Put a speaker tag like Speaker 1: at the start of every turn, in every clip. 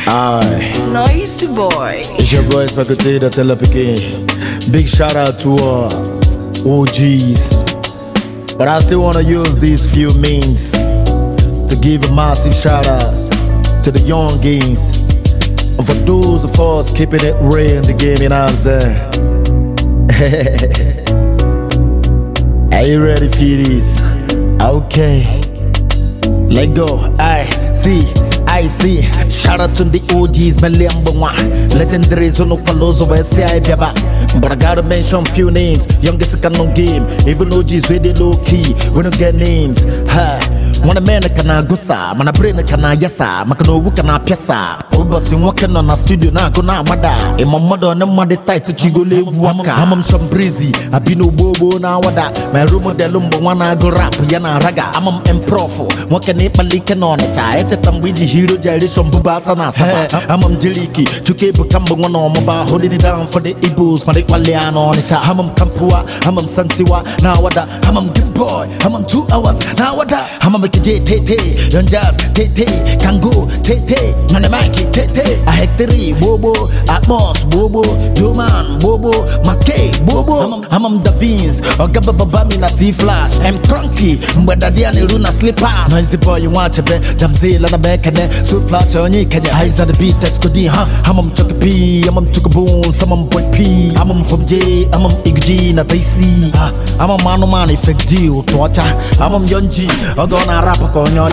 Speaker 1: Aye.
Speaker 2: Noisy boy.
Speaker 1: It's your boy Spakute the Telepikin. Big shout out to OGs. But I still wanna use these few means to give a massive shout out to the young gains. And for those of us keeping it real in the game, you know what I'm saying? Are you ready for this? Okay. Let go. I see. Shout out to the OGs, Meliambwa. Legendary Zono Palozo, where say I Baba. But I gotta mention few names. Youngest can no game. Even OGs really low key. We don't get names. Ha. Mwana mena kana gusa, mana brain kana yasa, makano wuka na piasa. Obasi working on a studio na gona mada. E mamado na made tight to chigole waka. Amam some breezy, abino bobo na wada. My room de lumbo wana go rap yana raga. Amam improfo, wakane palike non cha. Ete tambiji hero gyration bubasa na saba. Amam jiliki, chuke bukambo wana maba. Holding it down for the Igbos, made kwaliano ni cha. Amam kampua, amam santiwa na wada. Amam good boy, amam 2 hours na wada. Amam KJ Tete, Young Jazz Tete, Kango Tete, Manamaki Tete, a Hectory Bobo, Atmos Bobo, Joman Bobo, Mackay Bobo, Hamam Davins, or Gababami Nasi Flash, M Crunky, Mbadadiani Luna Slipper, Noisy boy, you watch a bit, Jamzil and a back and then, so flash on you, can your eyes at the beat, that's good, huh? Hamam Chuck P, Hamam Chukaboon, Samam Boy P, Hamam from J, Hamam Igji, Natasi, I'm a man of money, fake G, Torcha, Hamam Yonji, or gonna rap.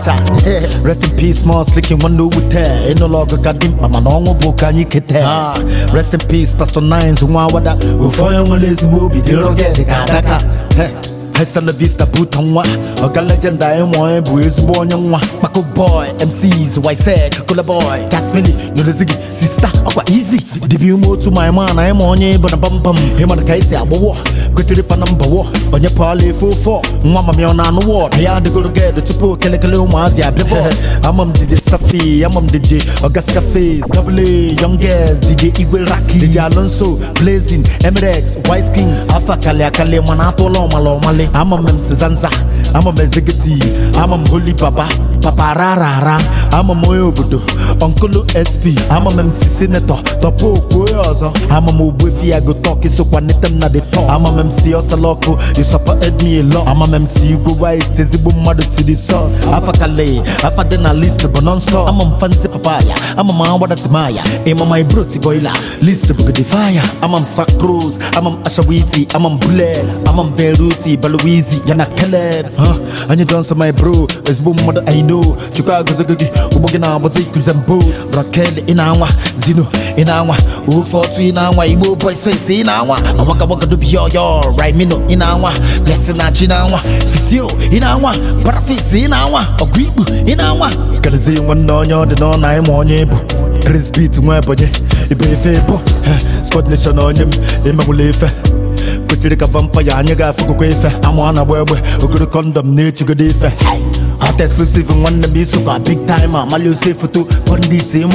Speaker 1: Rest in peace, man. Slicking one new with her. Ain't no longer got him. I'm a normal book. I need it. Rest in peace, Pastor Nines. Who want that? Who for you? This movie. They don't get the Kadaka. Hasta la vista, Butanwa. A legend I am one. Boys born young one. Mako boy, MCs, White Sack, Cola boy. Tasmini, no the Ziggy, sister. Oh, easy. Debut more to my man. I am on you, but a bum bum. Him on the case. I will walk. Go to the fan number one. On your parley 4-4. Mama me on the wall. I had to go together to put Kelekalomas. Yeah, before. I'm DJ Stuffy. I'm DJ Augusta Face. Double Young Girls. DJ Eagle Rocky. DJ Alonso. Blazing. Emirates. Wise King. Alpha Kalia Kalia Manatolo Malo Male. I'm a Mem Zanza. I'm a Mezegati. I'm a Holy Papa. Papa Rara. I'm a Moyo Budo. Uncle SP. I'm a Mem Senator. Topo Koyozo. I'm a Mobufi. I go talking so Quanitum na the talk. I'm a MC Osaloko. You supported me a lot. I'm a MC go white. Tezibu mother to the sauce. Alpha Calais. Alpha Dena list but non-stop. I'm a fancy papaya. I'm a man what that's Maya. I'm a my broti boiler. List book the fire. I'm a Stack Cruz. I'm a Ashawiti. I'm a Bullets. I'm a Beruti. Baluizi. Yana Calebs. And you dance my bro. It's boom mother I know. Chicago Zagagi. Ubogina Baziku Zambo. Raquel Inawa. Zino Inawa. U42 Inawa. Ibo boys face Inawa. I waka to be your right minute Inawa. Lesson at Chinawa. Fisio Inawa. Parafix Inawa. Ogribu Inawa. Gotta say one on your the non I'm on you. Respeed to my body. You be faithful. Scott Nation on him. Immaculate. Put you like a vampire and you got for a I'm on a web. Who could condemn nature good if hot exclusive and one to be super big time. I'm a little safe for two for the same.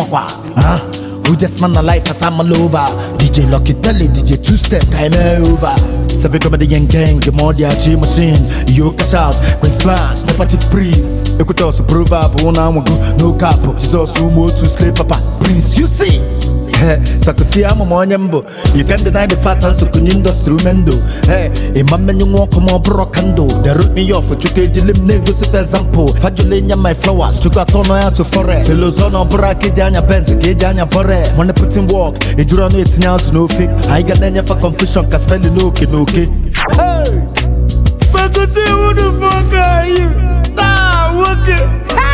Speaker 1: Who just man a life as I'm all over. DJ Lucky Telly, DJ 2-step, time over. Seven comedy and gang, the more the archie machine. You cash out, Queen Slash, the party priest. You could also prove up, one hour go, no capo. She's also more to slip papa. Prince, you see. Faculty, I'm a monyambo. You can't deny the fact and so can instrumento. Hey, a man you walk more brocando. They wrote me off for Chukaji Lim Negos example. Fajulina, my flowers, Chukatono out to forest. The Lozono Braki Janya Benz, Janya Forest. When they put in work, it you run it's now no fake. I got any for confusion, can spend the okay. Hey, Faculty, who the fuck are you? Nah, okay.